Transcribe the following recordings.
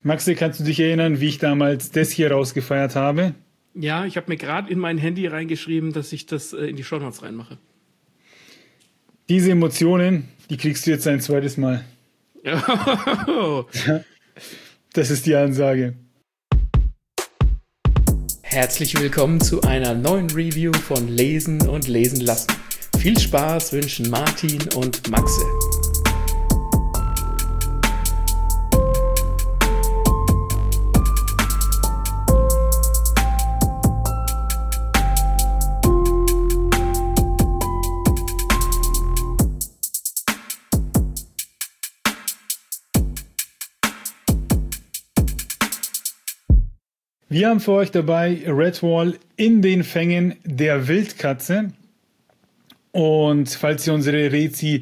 Maxi, kannst du dich erinnern, wie ich damals das hier rausgefeiert habe? Ja, ich habe mir gerade in mein Handy reingeschrieben, dass ich das in die Shownotes reinmache. Diese Emotionen, die kriegst du jetzt ein zweites Mal. Das ist die Ansage. Herzlich willkommen zu einer neuen Review von Lesen und Lesen lassen. Viel Spaß wünschen Martin und Maxe. Wir haben für euch dabei Redwall in den Fängen der Wildkatze. Und falls ihr unsere Rezi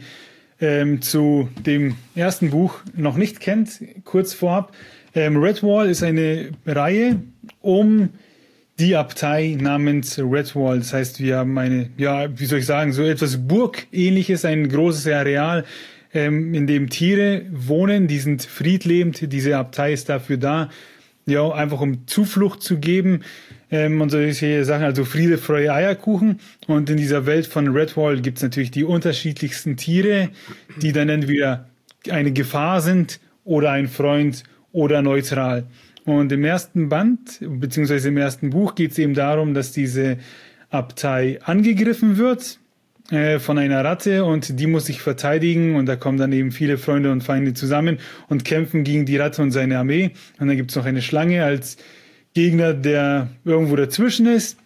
zu dem ersten Buch noch nicht kennt, kurz vorab. Redwall ist eine Reihe um die Abtei namens Redwall. Das heißt, wir haben eine, wie soll ich sagen, so etwas Burgähnliches, ein großes Areal, in dem Tiere wohnen. Die sind friedlebend. Diese Abtei ist dafür da, ja, einfach um Zuflucht zu geben und solche Sachen, also Friede, Freude, Eierkuchen. Und in dieser Welt von Redwall gibt es natürlich die unterschiedlichsten Tiere, die dann entweder eine Gefahr sind oder ein Freund oder neutral. Und im ersten Band, beziehungsweise im ersten Buch, geht es eben darum, dass diese Abtei angegriffen wird von einer Ratte und die muss sich verteidigen und da kommen dann eben viele Freunde und Feinde zusammen und kämpfen gegen die Ratte und seine Armee. Und dann gibt es noch eine Schlange als Gegner, der irgendwo dazwischen ist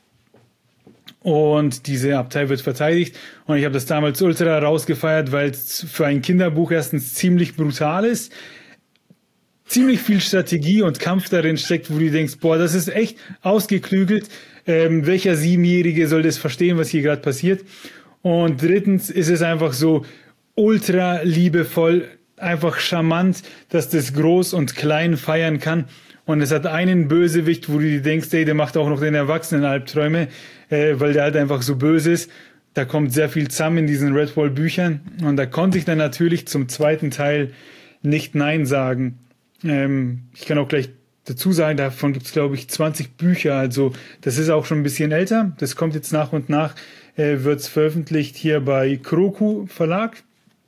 und diese Abtei wird verteidigt. Und ich habe das damals ultra rausgefeiert, weil es für ein Kinderbuch erstens ziemlich brutal ist, ziemlich viel Strategie und Kampf darin steckt, wo du denkst, boah, das ist echt ausgeklügelt. Welcher Siebenjährige soll das verstehen, was hier gerade passiert? Und drittens ist es einfach so ultra liebevoll, einfach charmant, dass das groß und klein feiern kann. Und es hat einen Bösewicht, wo du dir denkst, ey, der macht auch noch den Erwachsenen Albträume, weil der halt einfach so böse ist. Da kommt sehr viel zusammen in diesen Redwall-Büchern. Und da konnte ich dann natürlich zum zweiten Teil nicht Nein sagen. Ich kann auch gleich dazu sagen, davon gibt es, glaube ich, 20 Bücher. Also das ist auch schon ein bisschen älter. Das kommt jetzt nach und nach. Wird es veröffentlicht hier bei Kroku Verlag.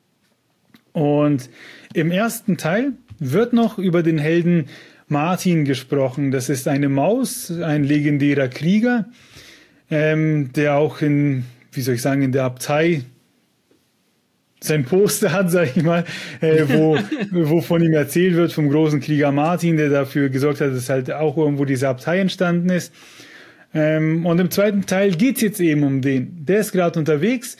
Und im ersten Teil wird noch über den Helden Martin gesprochen. Das ist eine Maus, ein legendärer Krieger, der auch in der Abtei sein Poster hat, sag ich mal, wo von ihm erzählt wird, vom großen Krieger Martin, der dafür gesorgt hat, dass halt auch irgendwo diese Abtei entstanden ist. Und im zweiten Teil geht's jetzt eben um den. Der ist gerade unterwegs,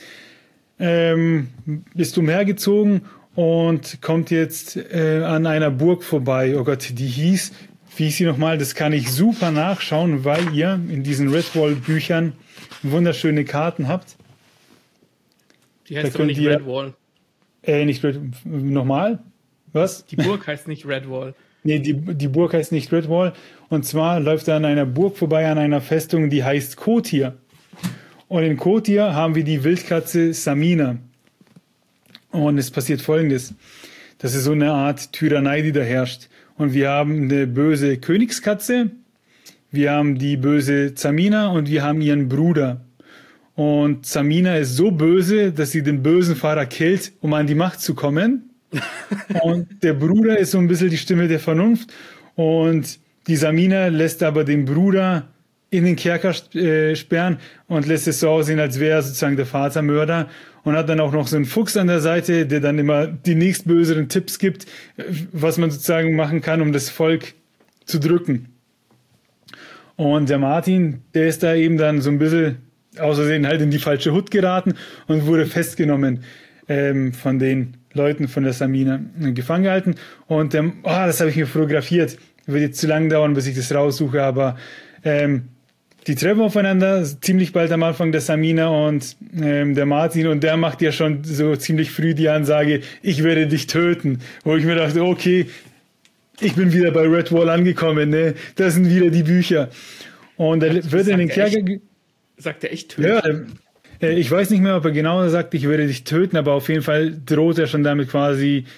ist umhergezogen und kommt jetzt an einer Burg vorbei. Oh Gott, wie hieß sie nochmal? Das kann ich super nachschauen, weil ihr in diesen Redwall-Büchern wunderschöne Karten habt. Die heißt aber nicht Redwall. Nicht nochmal? Was? Die Burg heißt nicht Redwall. Nee, die Burg heißt nicht Redwall. Und zwar läuft er an einer Burg vorbei, an einer Festung, die heißt Kotir. Und in Kotir haben wir die Wildkatze Samina. Und es passiert Folgendes. Das ist so eine Art Tyrannei, die da herrscht. Und wir haben eine böse Königskatze, wir haben die böse Samina und wir haben ihren Bruder. Und Samina ist so böse, dass sie den bösen Fahrer killt, um an die Macht zu kommen. Und der Bruder ist so ein bisschen die Stimme der Vernunft. Und die Samina lässt aber den Bruder in den Kerker sperren und lässt es so aussehen, als wäre er sozusagen der Vatermörder. Und hat dann auch noch so einen Fuchs an der Seite, der dann immer die nächstböseren Tipps gibt, was man sozusagen machen kann, um das Volk zu drücken. Und der Martin, der ist da eben dann so ein bisschen außersehen halt in die falsche Hut geraten und wurde festgenommen von den Leuten von der Samina, gefangen gehalten. Und das habe ich mir fotografiert. Wird jetzt zu lang dauern, bis ich das raussuche, aber die treffen aufeinander ziemlich bald am Anfang, der Samina und der Martin, und der macht ja schon so ziemlich früh die Ansage, ich werde dich töten. Wo ich mir dachte, okay, ich bin wieder bei Redwall angekommen, ne? Das sind wieder die Bücher. Und er wird in den Kerker... Sagt er echt töten? Ja, ich weiß nicht mehr, ob er genau sagt, ich werde dich töten, aber auf jeden Fall droht er schon damit quasi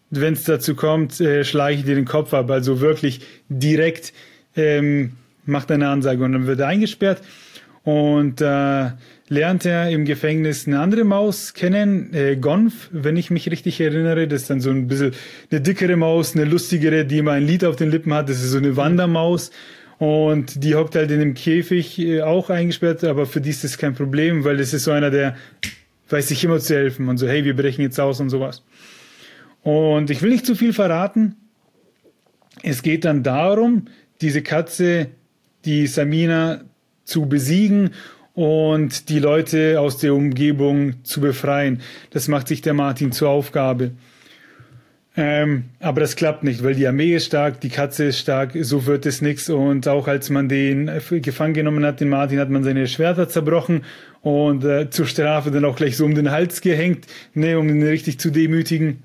wenn es dazu kommt, schlage ich dir den Kopf ab. Also wirklich direkt macht er eine Ansage und dann wird er eingesperrt. Und lernt er im Gefängnis eine andere Maus kennen, Gonf, wenn ich mich richtig erinnere. Das ist dann so ein bisschen eine dickere Maus, eine lustigere, die immer ein Lied auf den Lippen hat. Das ist so eine Wandermaus. Und die hockt halt in einem Käfig, auch eingesperrt, aber für die ist das kein Problem, weil das ist so einer, der weiß sich immer zu helfen und so, hey, wir brechen jetzt aus und sowas. Und ich will nicht zu viel verraten. Es geht dann darum, diese Katze, die Samina, zu besiegen und die Leute aus der Umgebung zu befreien. Das macht sich der Martin zur Aufgabe. Aber das klappt nicht, weil die Armee ist stark, die Katze ist stark, so wird es nichts. Und auch als man den gefangen genommen hat, den Martin, hat man seine Schwerter zerbrochen und zur Strafe dann auch gleich so um den Hals gehängt, ne, um ihn richtig zu demütigen.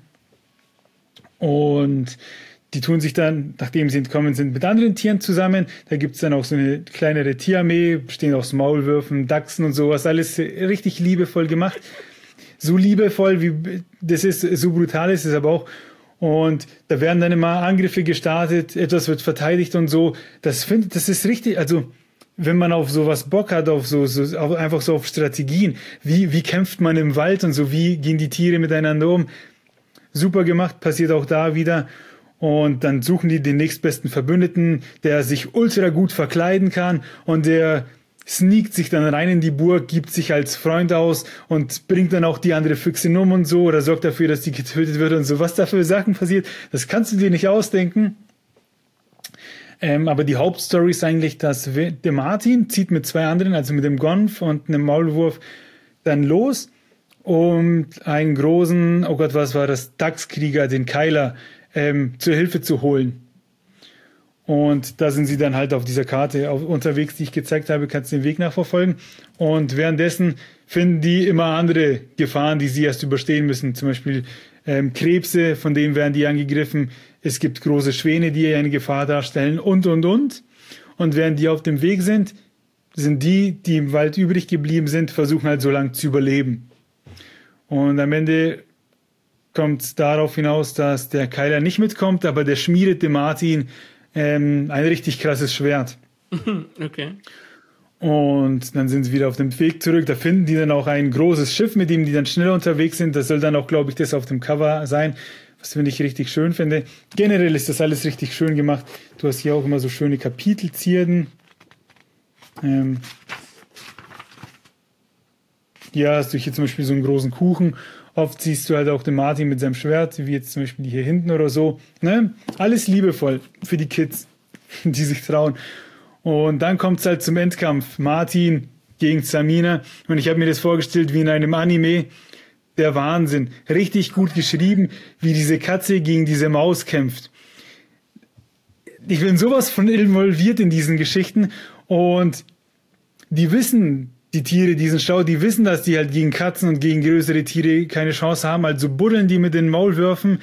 Und die tun sich dann, nachdem sie entkommen sind, mit anderen Tieren zusammen. Da gibt's dann auch so eine kleinere Tierarmee, bestehend aus Maulwürfen, Dachsen und sowas. Alles richtig liebevoll gemacht. So liebevoll, wie das ist, so brutal ist es aber auch. Und da werden dann immer Angriffe gestartet, etwas wird verteidigt und so. Das ist richtig, also wenn man auf sowas Bock hat, auf einfach so auf Strategien, wie kämpft man im Wald und so, wie gehen die Tiere miteinander um. Super gemacht, passiert auch da wieder. Und dann suchen die den nächstbesten Verbündeten, der sich ultra gut verkleiden kann und der sneakt sich dann rein in die Burg, gibt sich als Freund aus und bringt dann auch die andere Füchsin um und so oder sorgt dafür, dass die getötet wird und so. Was da für Sachen passiert, das kannst du dir nicht ausdenken. Aber die Hauptstory ist eigentlich, dass der Martin zieht mit zwei anderen, also mit dem Gonf und einem Maulwurf, dann los, um einen großen, oh Gott, was war das, Dachskrieger, den Keiler, zur Hilfe zu holen. Und da sind sie dann halt auf dieser Karte unterwegs, die ich gezeigt habe, kannst du den Weg nachverfolgen. Und währenddessen finden die immer andere Gefahren, die sie erst überstehen müssen. Zum Beispiel Krebse, von denen werden die angegriffen. Es gibt große Schwäne, die eine Gefahr darstellen und. Und während die auf dem Weg sind die im Wald übrig geblieben sind, versuchen halt so lange zu überleben. Und am Ende kommt es darauf hinaus, dass der Keiler nicht mitkommt, aber der schmiedet dem Martin ein richtig krasses Schwert. Okay. Und dann sind sie wieder auf dem Weg zurück. Da finden die dann auch ein großes Schiff, mit dem die dann schneller unterwegs sind. Das soll dann auch, glaube ich, das auf dem Cover sein, was finde ich richtig schön finde. Generell ist das alles richtig schön gemacht. Du hast hier auch immer so schöne Kapitelzierden. Hier hast du hier zum Beispiel so einen großen Kuchen. Oft siehst du halt auch den Martin mit seinem Schwert, wie jetzt zum Beispiel hier hinten oder so. Ne? Alles liebevoll für die Kids, die sich trauen. Und dann kommt es halt zum Endkampf. Martin gegen Samina. Und ich habe mir das vorgestellt wie in einem Anime. Der Wahnsinn. Richtig gut geschrieben, wie diese Katze gegen diese Maus kämpft. Ich bin sowas von involviert in diesen Geschichten. Und die wissen, die Tiere, die sind schlau, die wissen, dass die halt gegen Katzen und gegen größere Tiere keine Chance haben, also buddeln die mit den Maulwürfen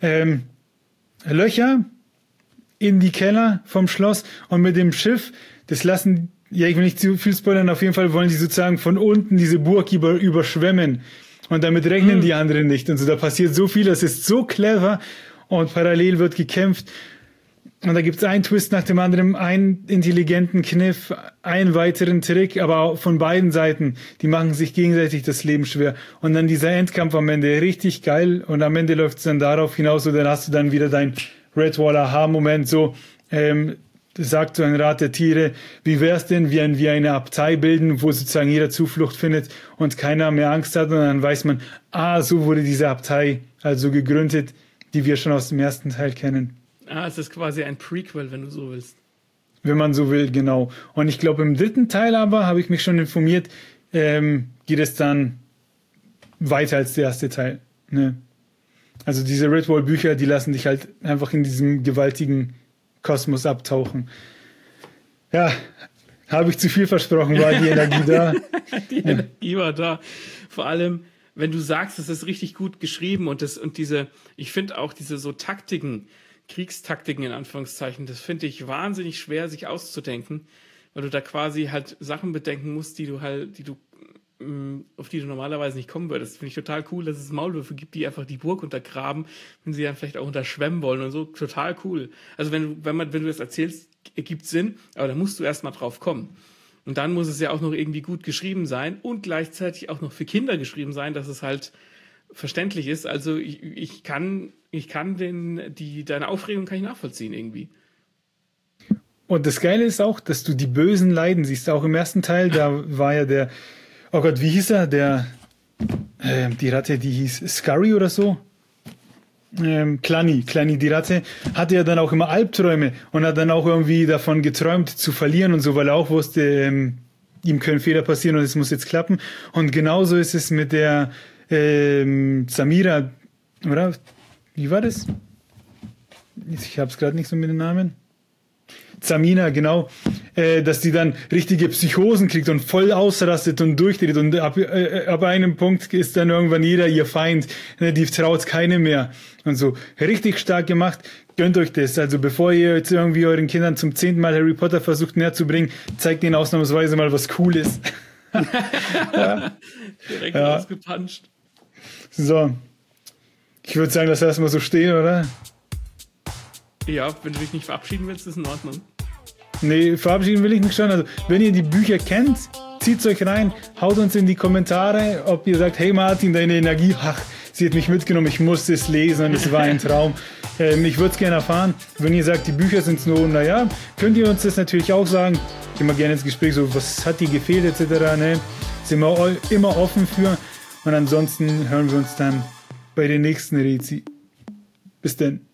Löcher in die Keller vom Schloss und mit dem Schiff, das lassen, ja, ich will nicht zu viel spoilern, auf jeden Fall wollen die sozusagen von unten diese Burg überschwemmen und damit rechnen die anderen nicht und so, da passiert so viel, das ist so clever und parallel wird gekämpft. Und da gibt es einen Twist nach dem anderen, einen intelligenten Kniff, einen weiteren Trick, aber auch von beiden Seiten. Die machen sich gegenseitig das Leben schwer. Und dann dieser Endkampf am Ende, richtig geil. Und am Ende läuft es dann darauf hinaus, und dann hast du dann wieder dein Redwall-Aha-Moment, so, sagt so ein Rat der Tiere, wie wär's denn, wenn wir eine Abtei bilden, wo sozusagen jeder Zuflucht findet und keiner mehr Angst hat. Und dann weiß man, so wurde diese Abtei also gegründet, die wir schon aus dem ersten Teil kennen. Es ist quasi ein Prequel, wenn du so willst. Wenn man so will, genau. Und ich glaube, im dritten Teil aber, habe ich mich schon informiert, geht es dann weiter als der erste Teil. Ne? Also diese Redwall-Bücher, die lassen dich halt einfach in diesem gewaltigen Kosmos abtauchen. Ja, habe ich zu viel versprochen, war die Energie da? Die Energie war da. Vor allem, wenn du sagst, es ist richtig gut geschrieben und diese, ich finde auch diese so Taktiken, Kriegstaktiken in Anführungszeichen, das finde ich wahnsinnig schwer, sich auszudenken, weil du da quasi halt Sachen bedenken musst, die du auf die du normalerweise nicht kommen würdest. Finde ich total cool, dass es Maulwürfe gibt, die einfach die Burg untergraben, wenn sie dann vielleicht auch unterschwemmen wollen und so. Total cool. Also wenn du das erzählst, ergibt Sinn, aber da musst du erst mal drauf kommen. Und dann muss es ja auch noch irgendwie gut geschrieben sein und gleichzeitig auch noch für Kinder geschrieben sein, dass es halt verständlich ist. Also ich kann deine Aufregung kann ich nachvollziehen irgendwie. Und das Geile ist auch, dass du die Bösen leiden siehst. Auch im ersten Teil, da war ja der, oh Gott, wie hieß er? Die Ratte, die hieß Scurry oder so. Clanny, die Ratte, hatte ja dann auch immer Albträume und hat dann auch irgendwie davon geträumt zu verlieren und so, weil er auch wusste, ihm können Fehler passieren und es muss jetzt klappen. Und genauso ist es mit der Samira, oder? Wie war das? Ich habe es gerade nicht so mit den Namen. Samina, genau, dass die dann richtige Psychosen kriegt und voll ausrastet und durchdreht und ab einem Punkt ist dann irgendwann jeder ihr Feind, die traut keinem mehr und so. Richtig stark gemacht, gönnt euch das. Also bevor ihr jetzt irgendwie euren Kindern zum 10. Mal Harry Potter versucht näher zu bringen, zeigt ihnen ausnahmsweise mal, was cool ist. Ja. Direkt rausgepuncht. So, ich würde sagen, das lassen wir so stehen, oder? Ja, wenn du dich nicht verabschieden willst, ist in Ordnung. Nee, verabschieden will ich mich schon. Also, wenn ihr die Bücher kennt, zieht's euch rein, haut uns in die Kommentare, ob ihr sagt, hey Martin, deine Energie, sie hat mich mitgenommen, ich musste es lesen und es war ein Traum. Ich würde es gerne erfahren. Wenn ihr sagt, die Bücher sind so, naja, könnt ihr uns das natürlich auch sagen. Immer gerne ins Gespräch, so, was hat dir gefehlt, etc. Ne? Sind wir immer offen für. Und ansonsten hören wir uns dann bei den nächsten Rezi. Bis denn.